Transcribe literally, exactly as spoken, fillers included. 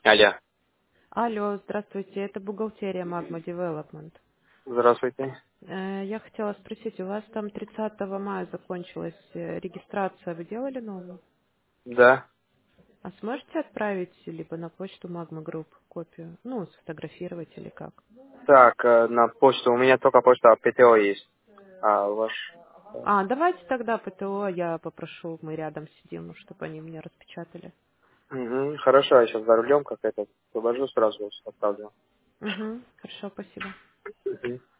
Алло. Алло, здравствуйте, это бухгалтерия Magma Development. Здравствуйте. Э, Я хотела спросить, у вас там тридцатого мая закончилась э, регистрация, вы делали новую? Да. А сможете отправить либо на почту Magma Group копию? Ну, сфотографировать или как? Так, э, на почту. У меня только почта ПТО есть. А ваш... А, давайте тогда ПТО я попрошу, мы рядом сидим, чтобы они мне распечатали. Угу. Хорошо, я сейчас за рулем как это освобожу, сразу отправлю. Угу, хорошо, спасибо. Мгм.